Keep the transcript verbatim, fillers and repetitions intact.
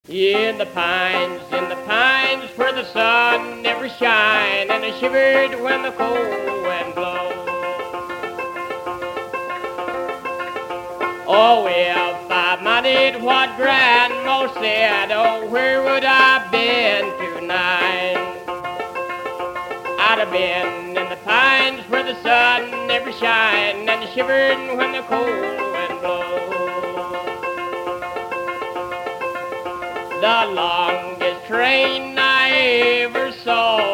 In the pines, in the pines, where the sun never shine, and I shivered when the cold wind blows. Oh, if I minded what Grandma said, oh, where would I have been tonight? I'd have been in the pines where the sun never shine, and I shivered when the cold wind blows. The longest train I ever saw